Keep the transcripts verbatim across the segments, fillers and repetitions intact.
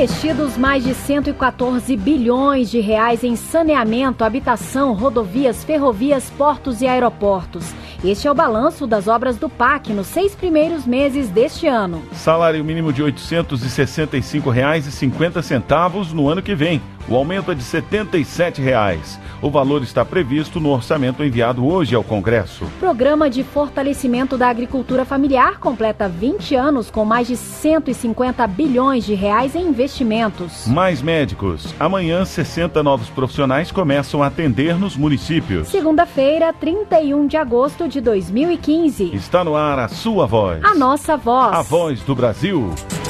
Investidos mais de cento e quatorze bilhões de reais em saneamento, habitação, rodovias, ferrovias, portos e aeroportos. Este é o balanço das obras do P A C nos seis primeiros meses deste ano. Salário mínimo de oitocentos e sessenta e cinco reais e cinquenta centavos no ano que vem. O aumento é de setenta e sete reais. O valor está previsto no orçamento enviado hoje ao Congresso. Programa de fortalecimento da agricultura familiar completa vinte anos com mais de cento e cinquenta bilhões de reais em investimentos. Mais médicos. Amanhã, sessenta novos profissionais começam a atender nos municípios. Segunda-feira, trinta e um de agosto de dois mil e quinze. Está no ar a sua voz. A nossa voz. A voz do Brasil.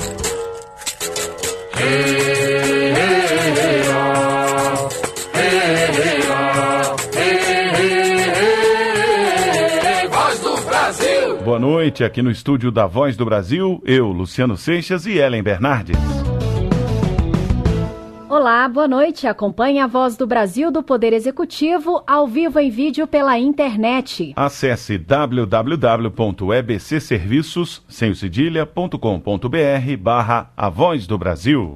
Boa noite, aqui no estúdio da Voz do Brasil, eu, Luciano Seixas e Ellen Bernardes. Olá, boa noite. Acompanhe a Voz do Brasil do Poder Executivo ao vivo em vídeo pela internet. Acesse w w w ponto e b c serviços sem o cedilha ponto com ponto b r barra A Voz do Brasil.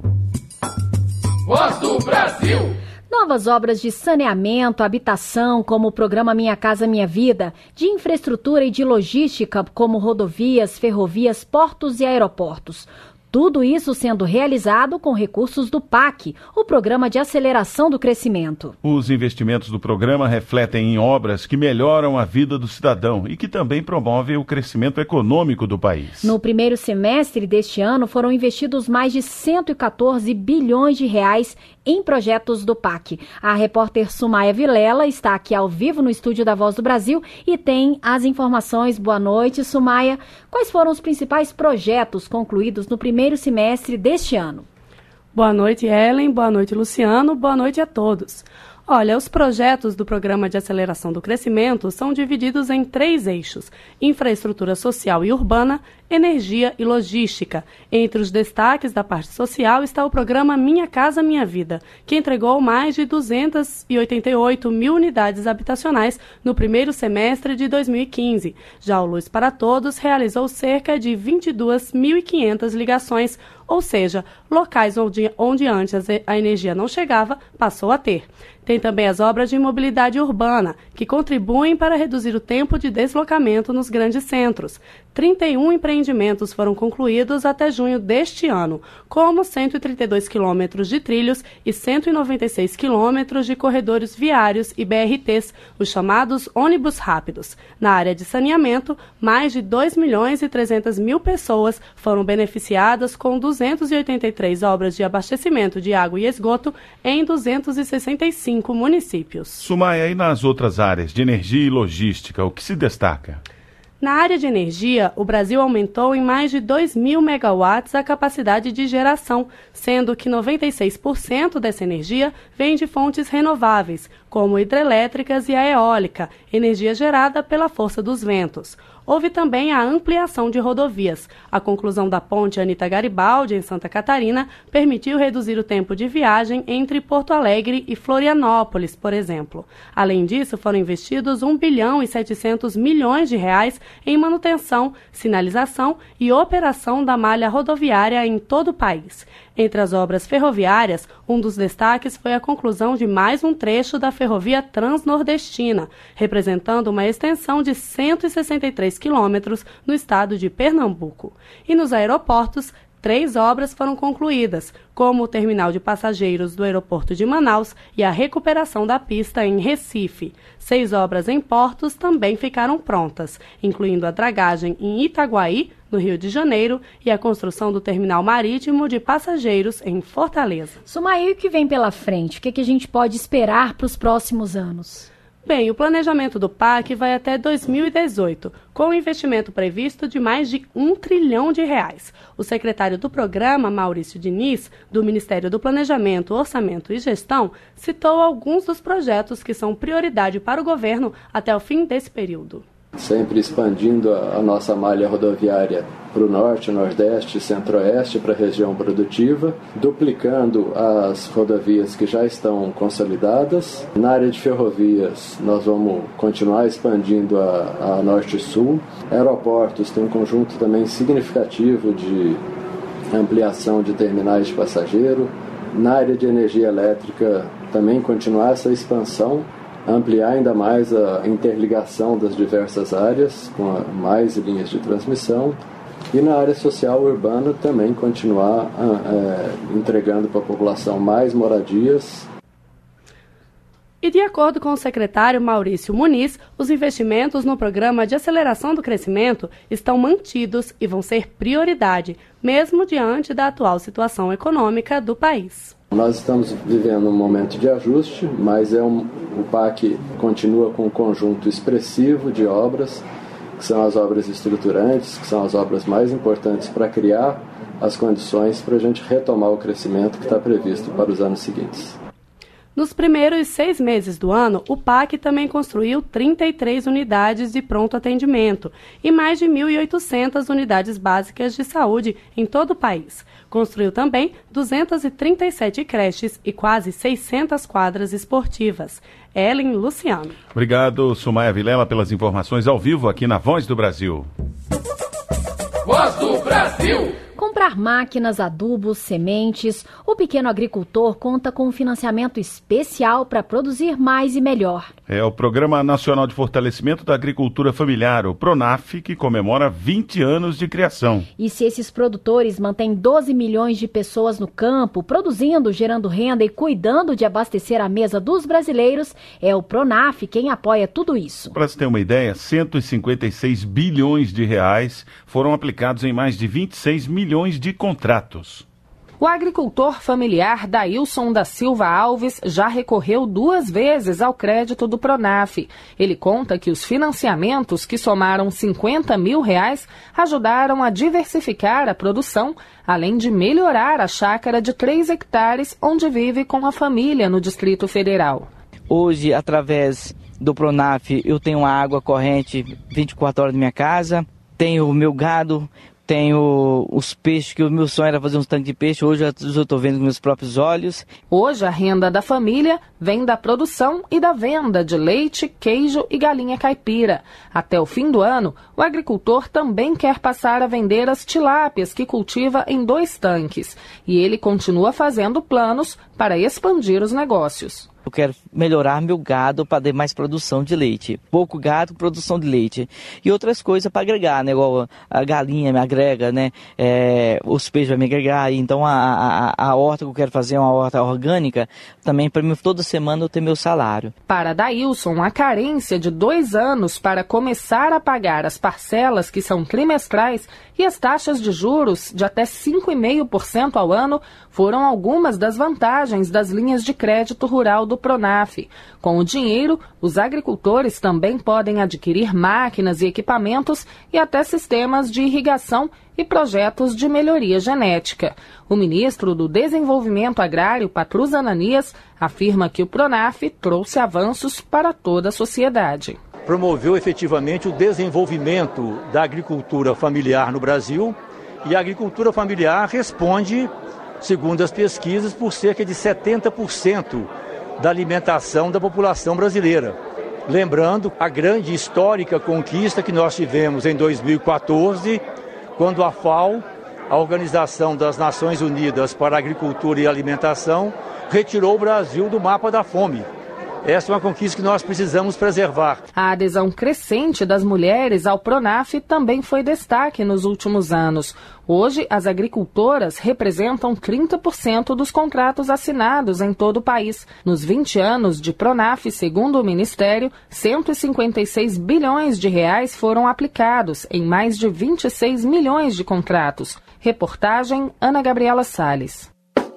Voz do Brasil! Novas obras de saneamento, habitação, como o programa Minha Casa Minha Vida, de infraestrutura e de logística, como rodovias, ferrovias, portos e aeroportos. Tudo isso sendo realizado com recursos do P A C, o Programa de Aceleração do Crescimento. Os investimentos do programa refletem em obras que melhoram a vida do cidadão e que também promovem o crescimento econômico do país. No primeiro semestre deste ano, foram investidos mais de cento e quatorze bilhões de reais em projetos do P A C. A repórter Sumaia Vilela está aqui ao vivo no estúdio da Voz do Brasil e tem as informações. Boa noite, Sumaia. Quais foram os principais projetos concluídos no primeiro semestre deste ano? Boa noite, Ellen. Boa noite, Luciano. Boa noite a todos. Olha, os projetos do Programa de Aceleração do Crescimento são divididos em três eixos: infraestrutura social e urbana, energia e logística. Entre os destaques da parte social está o programa Minha Casa Minha Vida, que entregou mais de duzentas e oitenta e oito mil unidades habitacionais no primeiro semestre de dois mil e quinze. Já o Luz para Todos realizou cerca de vinte e duas mil e quinhentas ligações, ou seja, locais onde, onde antes a energia não chegava, passou a ter. Tem também as obras de mobilidade urbana, que contribuem para reduzir o tempo de deslocamento nos grandes centros. trinta e um empreendimentos foram concluídos até junho deste ano, como cento e trinta e dois quilômetros de trilhos e cento e noventa e seis quilômetros de corredores viários e B R Ts, os chamados ônibus rápidos. Na área de saneamento, mais de dois milhões e trezentas mil pessoas foram beneficiadas com duzentas e oitenta e três obras de abastecimento de água e esgoto em duzentos e sessenta e cinco municípios. Sumaia, e nas outras áreas de energia e logística, o que se destaca? Na área de energia, o Brasil aumentou em mais de dois mil megawatts a capacidade de geração, sendo que noventa e seis por cento dessa energia vem de fontes renováveis, como hidrelétricas e a eólica, energia gerada pela força dos ventos. Houve também a ampliação de rodovias. A conclusão da ponte Anita Garibaldi, em Santa Catarina, permitiu reduzir o tempo de viagem entre Porto Alegre e Florianópolis, por exemplo. Além disso, foram investidos um bilhão e setecentos milhões de reais em manutenção, sinalização e operação da malha rodoviária em todo o país. Entre as obras ferroviárias, um dos destaques foi a conclusão de mais um trecho da ferrovia transnordestina, representando uma extensão de cento e sessenta e três quilômetros no estado de Pernambuco. E nos aeroportos, três obras foram concluídas, como o terminal de passageiros do aeroporto de Manaus e a recuperação da pista em Recife. Seis obras em portos também ficaram prontas, incluindo a dragagem em Itaguaí, no Rio de Janeiro, e a construção do terminal marítimo de passageiros em Fortaleza. Sumaia, o que vem pela frente? O que, é que a gente pode esperar para os próximos anos? Bem, o planejamento do P A C vai até dois mil e dezoito, com um investimento previsto de mais de um trilhão de reais. O secretário do programa, Maurício Diniz, do Ministério do Planejamento, Orçamento e Gestão, citou alguns dos projetos que são prioridade para o governo até o fim desse período. Sempre expandindo a, a nossa malha rodoviária para o norte, nordeste e centro-oeste, para a região produtiva, duplicando as rodovias que já estão consolidadas. Na área de ferrovias, nós vamos continuar expandindo a, a norte e sul. Aeroportos tem um conjunto também significativo de ampliação de terminais de passageiro. Na área de energia elétrica, também continuar essa expansão, ampliar ainda mais a interligação das diversas áreas, com mais linhas de transmissão. E na área social urbana também continuar é, entregando para a população mais moradias. E de acordo com o secretário Maurício Muniz, os investimentos no Programa de Aceleração do Crescimento estão mantidos e vão ser prioridade, mesmo diante da atual situação econômica do país. Nós estamos vivendo um momento de ajuste, mas é um, o P A C continua com um conjunto expressivo de obras, que são as obras estruturantes, que são as obras mais importantes para criar as condições para a gente retomar o crescimento que está previsto para os anos seguintes. Nos primeiros seis meses do ano, o P A C também construiu trinta e três unidades de pronto atendimento e mais de mil e oitocentas unidades básicas de saúde em todo o país. Construiu também duzentas e trinta e sete creches e quase seiscentas quadras esportivas. Ellen Luciano. Obrigado, Sumaia Vilela, pelas informações ao vivo aqui na Voz do Brasil. Voz do Brasil. Comprar máquinas, adubos, sementes, o pequeno agricultor conta com um financiamento especial para produzir mais e melhor. É o Programa Nacional de Fortalecimento da Agricultura Familiar, o PRONAF, que comemora vinte anos de criação. E se esses produtores mantêm doze milhões de pessoas no campo, produzindo, gerando renda e cuidando de abastecer a mesa dos brasileiros, é o PRONAF quem apoia tudo isso. Para se ter uma ideia, cento e cinquenta e seis bilhões de reais foram aplicados em mais de vinte e seis milhões de contratos. O agricultor familiar Dailson da Silva Alves já recorreu duas vezes ao crédito do PRONAF. Ele conta que os financiamentos, que somaram cinquenta mil reais, ajudaram a diversificar a produção, além de melhorar a chácara de três hectares, onde vive com a família no Distrito Federal. Hoje, através do PRONAF, eu tenho uma água corrente vinte e quatro horas na minha casa, tenho o meu gado, tenho os peixes, que o meu sonho era fazer uns tanques de peixe, hoje eu estou vendo com meus próprios olhos. Hoje a renda da família vem da produção e da venda de leite, queijo e galinha caipira. Até o fim do ano, o agricultor também quer passar a vender as tilápias que cultiva em dois tanques. E ele continua fazendo planos para expandir os negócios. Eu quero melhorar meu gado para ter mais produção de leite. Pouco gado, produção de leite. E outras coisas para agregar, né? Igual a galinha me agrega, né? É, os peixes vão me agregar. Então a, a, a horta que eu quero fazer é uma horta orgânica, também para mim toda semana eu ter meu salário. Para Dailson, a carência de dois anos para começar a pagar as parcelas que são trimestrais e as taxas de juros de até cinco vírgula cinco por cento ao ano foram algumas das vantagens das linhas de crédito rural do PRONAF. Com o dinheiro, os agricultores também podem adquirir máquinas e equipamentos e até sistemas de irrigação e projetos de melhoria genética. O ministro do Desenvolvimento Agrário, Patrus Ananias, afirma que o PRONAF trouxe avanços para toda a sociedade. Promoveu efetivamente o desenvolvimento da agricultura familiar no Brasil, e a agricultura familiar responde, segundo as pesquisas, por cerca de setenta por cento da alimentação da população brasileira. Lembrando a grande histórica conquista que nós tivemos em dois mil e quatorze, quando a FAO, a Organização das Nações Unidas para a Agricultura e Alimentação, retirou o Brasil do mapa da fome. Essa é uma conquista que nós precisamos preservar. A adesão crescente das mulheres ao PRONAF também foi destaque nos últimos anos. Hoje, as agricultoras representam trinta por cento dos contratos assinados em todo o país. Nos vinte anos de PRONAF, segundo o Ministério, cento e cinquenta e seis bilhões de reais foram aplicados em mais de vinte e seis milhões de contratos. Reportagem Ana Gabriela Salles.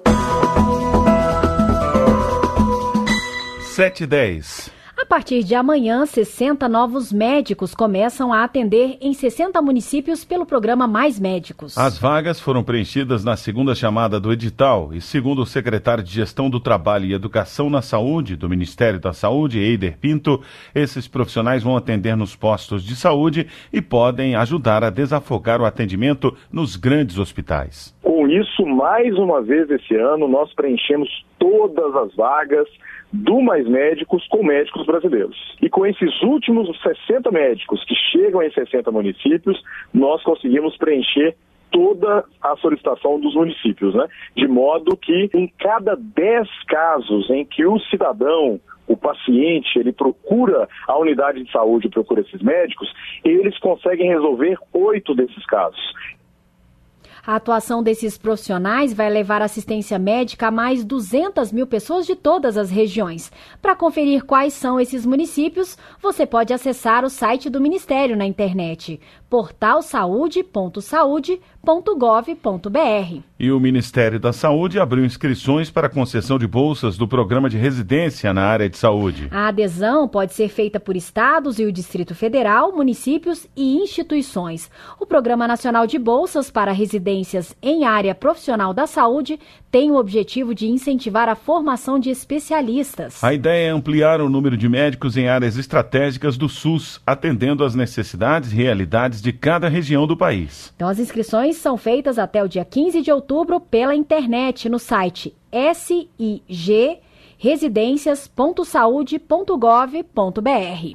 sete e dez. A partir de amanhã, sessenta novos médicos começam a atender em sessenta municípios pelo programa Mais Médicos. As vagas foram preenchidas na segunda chamada do edital e, segundo o secretário de Gestão do Trabalho e Educação na Saúde do Ministério da Saúde, Eider Pinto, esses profissionais vão atender nos postos de saúde e podem ajudar a desafogar o atendimento nos grandes hospitais. Com isso, mais uma vez esse ano, nós preenchemos todas as vagas do Mais Médicos com médicos brasileiros. E com esses últimos sessenta médicos que chegam em sessenta municípios, nós conseguimos preencher toda a solicitação dos municípios, né? De modo que em cada dez casos em que o cidadão, o paciente, ele procura a unidade de saúde, procura esses médicos, eles conseguem resolver oito desses casos. A atuação desses profissionais vai levar assistência médica a mais duzentas mil pessoas de todas as regiões. Para conferir quais são esses municípios, você pode acessar o site do Ministério na internet, portal saúde ponto saúde ponto gov ponto br. E o Ministério da Saúde abriu inscrições para a concessão de bolsas do programa de residência na área de saúde. A adesão pode ser feita por estados e o Distrito Federal, municípios e instituições. O Programa Nacional de Bolsas para Residências em Área Profissional da Saúde tem o objetivo de incentivar a formação de especialistas. A ideia é ampliar o número de médicos em áreas estratégicas do SUS, atendendo às necessidades e realidades de cada região do país. Então, as inscrições são feitas até o dia quinze de outubro pela internet no site s i g residências ponto saúde ponto gov ponto br.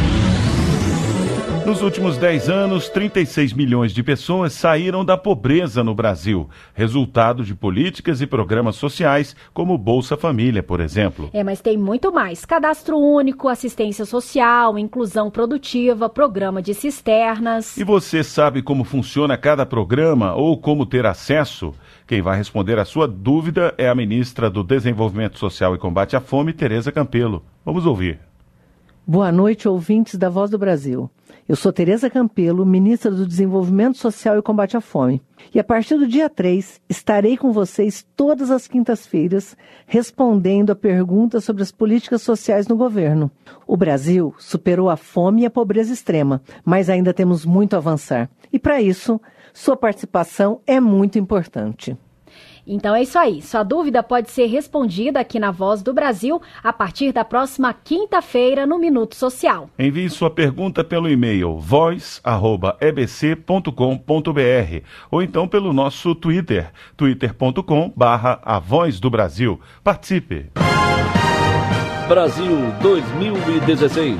Nos últimos dez anos, trinta e seis milhões de pessoas saíram da pobreza no Brasil, resultado de políticas e programas sociais como Bolsa Família, por exemplo. É, mas tem muito mais. Cadastro único, assistência social, inclusão produtiva, programa de cisternas. E você sabe como funciona cada programa ou como ter acesso? Quem vai responder a sua dúvida é a ministra do Desenvolvimento Social e Combate à Fome, Tereza Campelo. Vamos ouvir. Boa noite, ouvintes da Voz do Brasil. Eu sou Tereza Campelo, ministra do Desenvolvimento Social e Combate à Fome. E a partir do dia três, estarei com vocês todas as quintas-feiras respondendo a perguntas sobre as políticas sociais no governo. O Brasil superou a fome e a pobreza extrema, mas ainda temos muito a avançar. E para isso, sua participação é muito importante. Então é isso aí. Sua dúvida pode ser respondida aqui na Voz do Brasil a partir da próxima quinta-feira no Minuto Social. Envie sua pergunta pelo e-mail voz arroba e b c ponto com ponto b r ou então pelo nosso Twitter, twitter ponto com barra a Voz do Brasil. Participe! Brasil dois mil e dezesseis.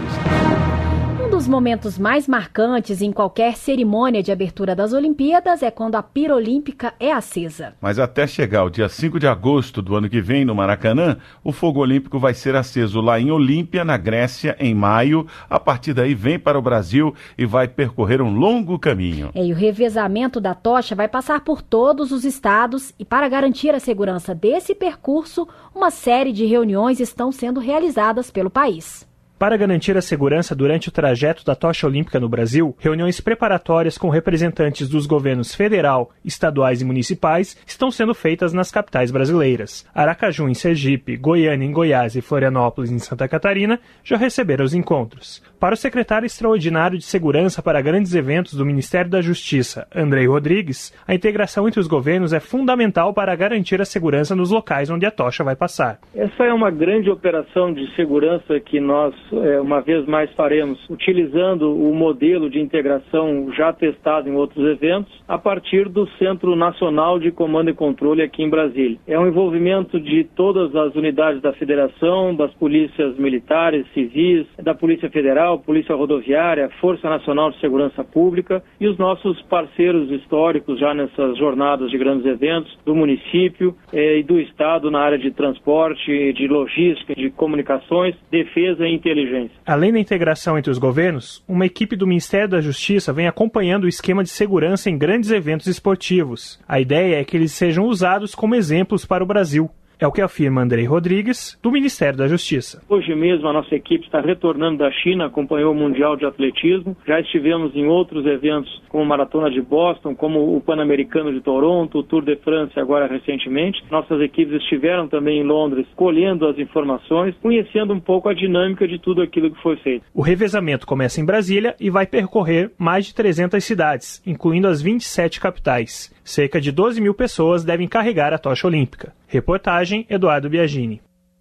Um dos momentos mais marcantes em qualquer cerimônia de abertura das Olimpíadas é quando a pira olímpica é acesa. Mas até chegar o dia cinco de agosto do ano que vem, no Maracanã, o fogo olímpico vai ser aceso lá em Olímpia, na Grécia, em maio. A partir daí vem para o Brasil e vai percorrer um longo caminho. É, e o revezamento da tocha vai passar por todos os estados e, para garantir a segurança desse percurso, uma série de reuniões estão sendo realizadas pelo país. Para garantir a segurança durante o trajeto da tocha olímpica no Brasil, reuniões preparatórias com representantes dos governos federal, estaduais e municipais estão sendo feitas nas capitais brasileiras. Aracaju, em Sergipe, Goiânia, em Goiás e Florianópolis, em Santa Catarina, já receberam os encontros. Para o secretário extraordinário de Segurança para Grandes Eventos do Ministério da Justiça, Andrei Rodrigues, a integração entre os governos é fundamental para garantir a segurança nos locais onde a tocha vai passar. Essa é uma grande operação de segurança que nós É, uma vez mais faremos, utilizando o modelo de integração já testado em outros eventos, a partir do Centro Nacional de Comando e Controle aqui em Brasília. É um envolvimento de todas as unidades da Federação, das polícias militares, civis, da Polícia Federal, Polícia Rodoviária, Força Nacional de Segurança Pública e os nossos parceiros históricos já nessas jornadas de grandes eventos, do município eh, e do Estado na área de transporte, de logística, de comunicações, defesa e inteligência. Além da integração entre os governos, uma equipe do Ministério da Justiça vem acompanhando o esquema de segurança em grandes eventos esportivos. A ideia é que eles sejam usados como exemplos para o Brasil. É o que afirma Andrei Rodrigues, do Ministério da Justiça. Hoje mesmo a nossa equipe está retornando da China, acompanhou o Mundial de Atletismo. Já estivemos em outros eventos, como a Maratona de Boston, como o Pan-Americano de Toronto, o Tour de France agora recentemente. Nossas equipes estiveram também em Londres, colhendo as informações, conhecendo um pouco a dinâmica de tudo aquilo que foi feito. O revezamento começa em Brasília e vai percorrer mais de trezentas cidades, incluindo as vinte e sete capitais. Cerca de doze mil pessoas devem carregar a tocha olímpica. Reportagem Eduardo Biagini.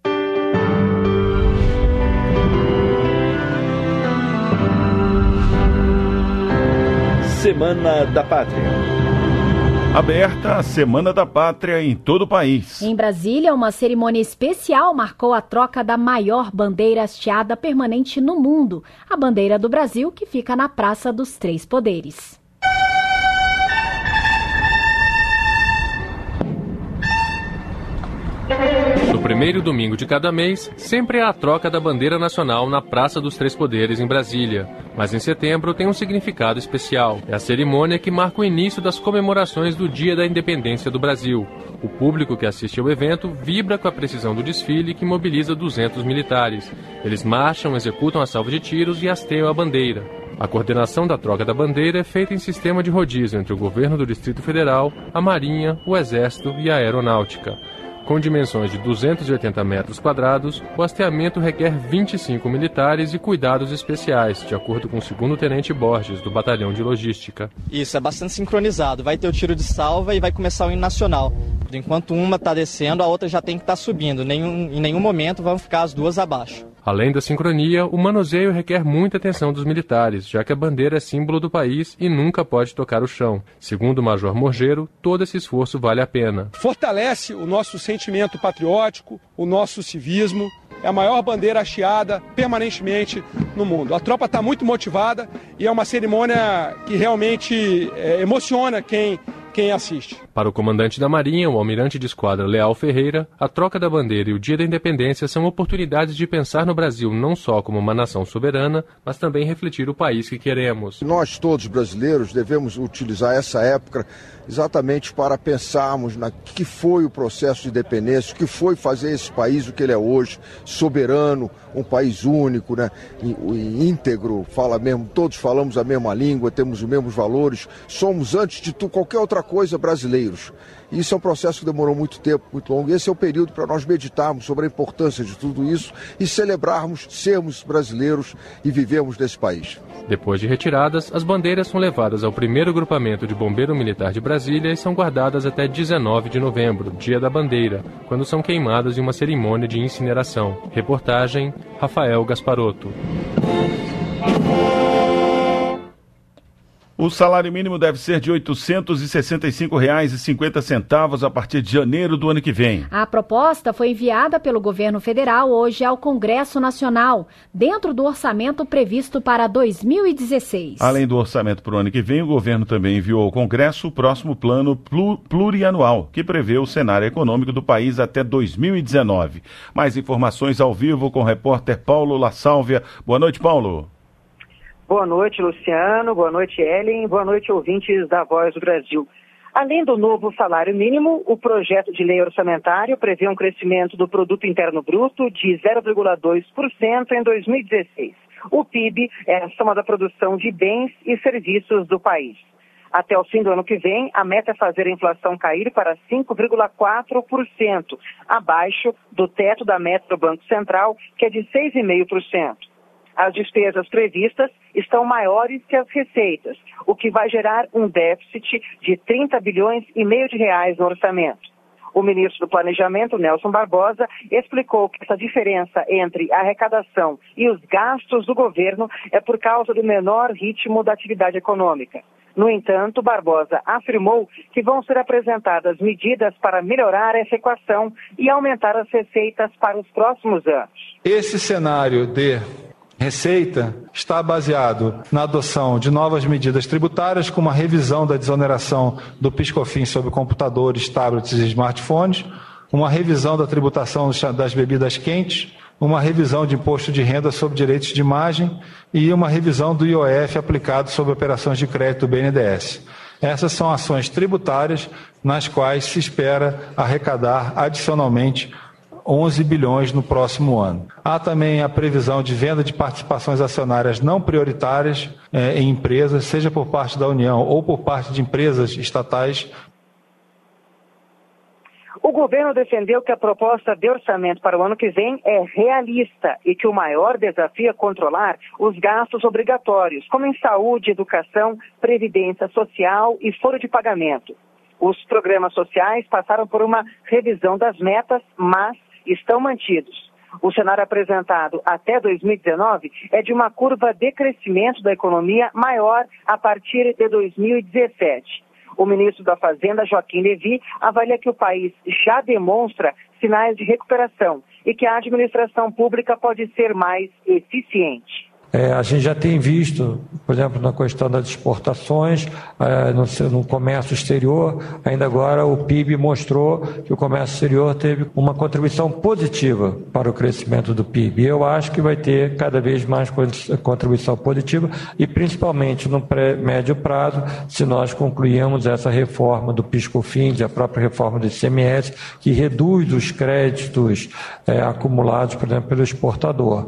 Semana da Pátria. Aberta a Semana da Pátria em todo o país. Em Brasília, uma cerimônia especial marcou a troca da maior bandeira hasteada permanente no mundo, a bandeira do Brasil, que fica na Praça dos Três Poderes. No primeiro domingo de cada mês, sempre há a troca da bandeira nacional na Praça dos Três Poderes, em Brasília. Mas em setembro tem um significado especial. É a cerimônia que marca o início das comemorações do Dia da Independência do Brasil. O público que assiste ao evento vibra com a precisão do desfile, que mobiliza duzentos militares. Eles marcham, executam a salva de tiros e hasteiam a bandeira. A coordenação da troca da bandeira é feita em sistema de rodízio entre o governo do Distrito Federal, a Marinha, o Exército e a Aeronáutica. Com dimensões de duzentos e oitenta metros quadrados, o hasteamento requer vinte e cinco militares e cuidados especiais, de acordo com o segundo tenente Borges, do Batalhão de Logística. Isso, é bastante sincronizado. Vai ter o tiro de salva e vai começar o hino nacional. Enquanto uma está descendo, a outra já tem que estar tá subindo. Nenhum, em nenhum momento vão ficar as duas abaixo. Além da sincronia, o manuseio requer muita atenção dos militares, já que a bandeira é símbolo do país e nunca pode tocar o chão. Segundo o Major Morgeiro, todo esse esforço vale a pena. Fortalece o nosso sentimento patriótico, o nosso civismo. É a maior bandeira hasteada permanentemente no mundo. A tropa está muito motivada e é uma cerimônia que realmente é, emociona quem... quem assiste. Para o comandante da Marinha, o almirante de esquadra Leal Ferreira, a troca da bandeira e o Dia da Independência são oportunidades de pensar no Brasil não só como uma nação soberana, mas também refletir o país que queremos. Nós todos brasileiros devemos utilizar essa época exatamente para pensarmos na que foi o processo de independência, o que foi fazer esse país o que ele é hoje, soberano, um país único, né, íntegro, fala mesmo, todos falamos a mesma língua, temos os mesmos valores, somos antes de tudo qualquer outra coisa brasileiros. Isso é um processo que demorou muito tempo, muito longo. Esse é o período para nós meditarmos sobre a importância de tudo isso e celebrarmos sermos brasileiros e vivermos nesse país. Depois de retiradas, as bandeiras são levadas ao primeiro grupamento de Bombeiro Militar de Brasília e são guardadas até dezenove de novembro, Dia da Bandeira, quando são queimadas em uma cerimônia de incineração. Reportagem, Rafael Gasparotto. O salário mínimo deve ser de oitocentos e sessenta e cinco reais e cinquenta centavos a partir de janeiro do ano que vem. A proposta foi enviada pelo governo federal hoje ao Congresso Nacional, dentro do orçamento previsto para dois mil e dezesseis. Além do orçamento para o ano que vem, o governo também enviou ao Congresso o próximo plano plurianual, que prevê o cenário econômico do país até dois mil e dezenove. Mais informações ao vivo com o repórter Paulo La Sálvia. Boa noite, Paulo. Boa noite, Luciano. Boa noite, Ellen. Boa noite, ouvintes da Voz do Brasil. Além do novo salário mínimo, o projeto de lei orçamentário prevê um crescimento do Produto Interno Bruto de zero vírgula dois por cento em dois mil e dezesseis. O P I B é a soma da produção de bens e serviços do país. Até o fim do ano que vem, a meta é fazer a inflação cair para cinco vírgula quatro por cento, abaixo do teto da meta do Banco Central, que é de seis vírgula cinco por cento. As despesas previstas estão maiores que as receitas, o que vai gerar um déficit de trinta bilhões e meio de reais no orçamento. O ministro do Planejamento, Nelson Barbosa, explicou que essa diferença entre a arrecadação e os gastos do governo é por causa do menor ritmo da atividade econômica. No entanto, Barbosa afirmou que vão ser apresentadas medidas para melhorar essa equação e aumentar as receitas para os próximos anos. Esse cenário de receita está baseado na adoção de novas medidas tributárias, como a revisão da desoneração do PIS/COFINS sobre computadores, tablets e smartphones, uma revisão da tributação das bebidas quentes, uma revisão de imposto de renda sobre direitos de imagem e uma revisão do I O F aplicado sobre operações de crédito do B N D E S. Essas são ações tributárias nas quais se espera arrecadar adicionalmente onze bilhões no próximo ano. Há também a previsão de venda de participações acionárias não prioritárias eh, em empresas, seja por parte da União ou por parte de empresas estatais. O governo defendeu que a proposta de orçamento para o ano que vem é realista e que o maior desafio é controlar os gastos obrigatórios, como em saúde, educação, previdência social e foro de pagamento. Os programas sociais passaram por uma revisão das metas, mas estão mantidos. O cenário apresentado até dois mil e dezenove é de uma curva de crescimento da economia maior a partir de dois mil e dezessete. O ministro da Fazenda, Joaquim Levy, avalia que o país já demonstra sinais de recuperação e que a administração pública pode ser mais eficiente. É, a gente já tem visto, por exemplo, na questão das exportações, é, no, no comércio exterior, ainda agora o P I B mostrou que o comércio exterior teve uma contribuição positiva para o crescimento do P I B. Eu acho que vai ter cada vez mais contribuição positiva e principalmente no pré, médio prazo, se nós concluirmos essa reforma do PIS/COFINS e a própria reforma do I C M S, que reduz os créditos é, acumulados, por exemplo, pelo exportador.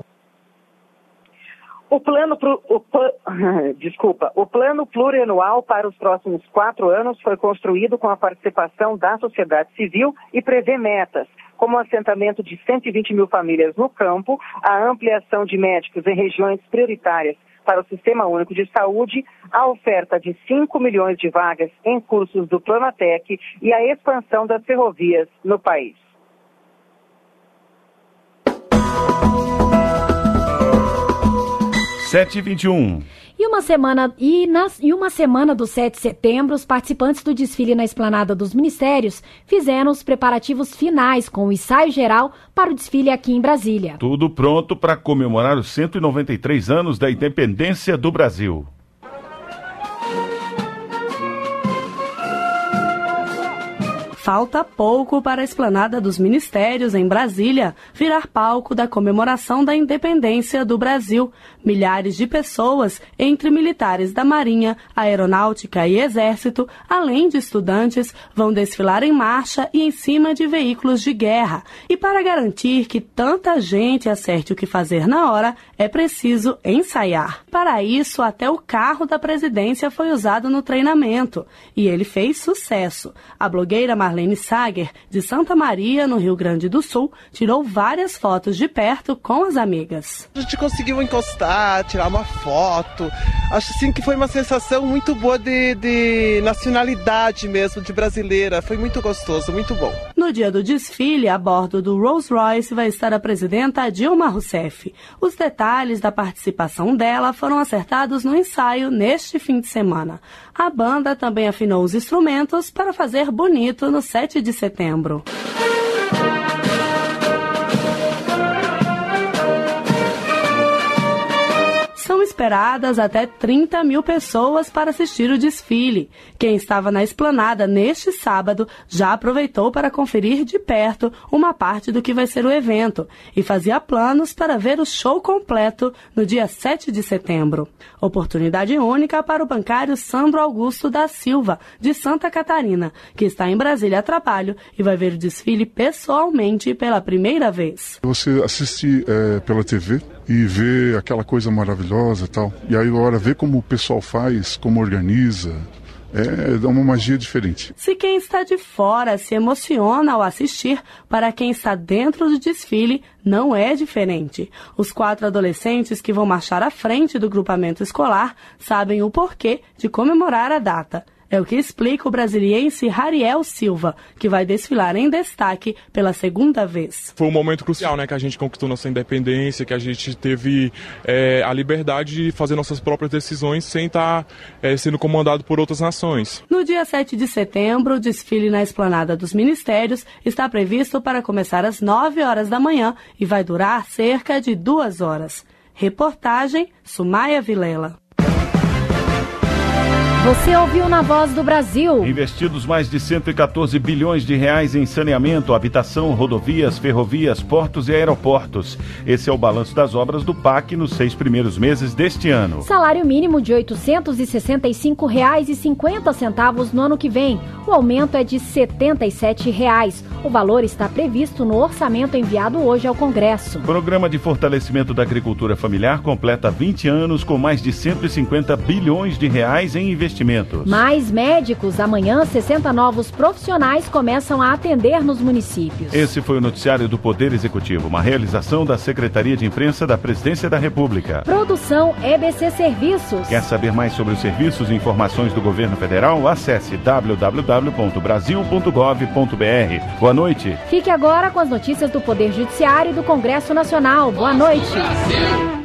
O plano, pro, o, desculpa, o plano plurianual para os próximos quatro anos foi construído com a participação da sociedade civil e prevê metas, como o assentamento de cento e vinte mil famílias no campo, a ampliação de médicos em regiões prioritárias para o Sistema Único de Saúde, a oferta de cinco milhões de vagas em cursos do Pronatec e a expansão das ferrovias no país. sete e vinte e um. E uma semana, e, nas, e uma semana do sete de setembro, os participantes do desfile na Esplanada dos Ministérios fizeram os preparativos finais com o ensaio geral para o desfile aqui em Brasília. Tudo pronto para comemorar os cento e noventa e três anos da independência do Brasil. Falta pouco para a Esplanada dos Ministérios, em Brasília, virar palco da comemoração da independência do Brasil. Milhares de pessoas, entre militares da Marinha, Aeronáutica e Exército, além de estudantes, vão desfilar em marcha e em cima de veículos de guerra. E para garantir que tanta gente acerte o que fazer na hora, é preciso ensaiar. Para isso, até o carro da presidência foi usado no treinamento. E ele fez sucesso. A blogueira Marlene Marlene Sager, de Santa Maria, no Rio Grande do Sul, tirou várias fotos de perto com as amigas. A gente conseguiu encostar, tirar uma foto. Acho sim que foi uma sensação muito boa de, de nacionalidade mesmo, de brasileira. Foi muito gostoso, muito bom. No dia do desfile, a bordo do Rolls Royce, vai estar a presidenta Dilma Rousseff. Os detalhes da participação dela foram acertados no ensaio neste fim de semana. A banda também afinou os instrumentos para fazer bonito no sete de setembro. São esperadas até trinta mil pessoas para assistir o desfile. Quem estava na esplanada neste sábado já aproveitou para conferir de perto uma parte do que vai ser o evento e fazia planos para ver o show completo no dia sete de setembro. Oportunidade única para o bancário Sandro Augusto da Silva, de Santa Catarina, que está em Brasília a trabalho e vai ver o desfile pessoalmente pela primeira vez. Você assiste é, pela T V e vê aquela coisa maravilhosa e tal, e aí agora vê como o pessoal faz, como organiza, é uma magia diferente. Se quem está de fora se emociona ao assistir, para quem está dentro do desfile não é diferente. Os quatro adolescentes que vão marchar à frente do grupamento escolar sabem o porquê de comemorar a data. É o que explica o brasiliense Rariel Silva, que vai desfilar em destaque pela segunda vez. Foi um momento crucial, né, que a gente conquistou nossa independência, que a gente teve é, a liberdade de fazer nossas próprias decisões sem estar é, sendo comandado por outras nações. No dia sete de setembro, o desfile na Esplanada dos Ministérios está previsto para começar às nove horas da manhã e vai durar cerca de duas horas. Reportagem Sumaia Vilela. Você ouviu na Voz do Brasil. Investidos mais de cento e quatorze bilhões de reais em saneamento, habitação, rodovias, ferrovias, portos e aeroportos. Esse é o balanço das obras do P A C nos seis primeiros meses deste ano. Salário mínimo de oitocentos e sessenta e cinco reais e cinquenta centavos no ano que vem. O aumento é de setenta e sete reais. O valor está previsto no orçamento enviado hoje ao Congresso. O Programa de Fortalecimento da Agricultura Familiar completa vinte anos com mais de cento e cinquenta bilhões de reais em investimentos. Mais médicos. Amanhã, sessenta novos profissionais começam a atender nos municípios. Esse foi o noticiário do Poder Executivo, uma realização da Secretaria de Imprensa da Presidência da República. Produção E B C Serviços. Quer saber mais sobre os serviços e informações do Governo Federal? Acesse w w w ponto brasil ponto gov ponto b r. Boa noite. Fique agora com as notícias do Poder Judiciário e do Congresso Nacional. Boa noite.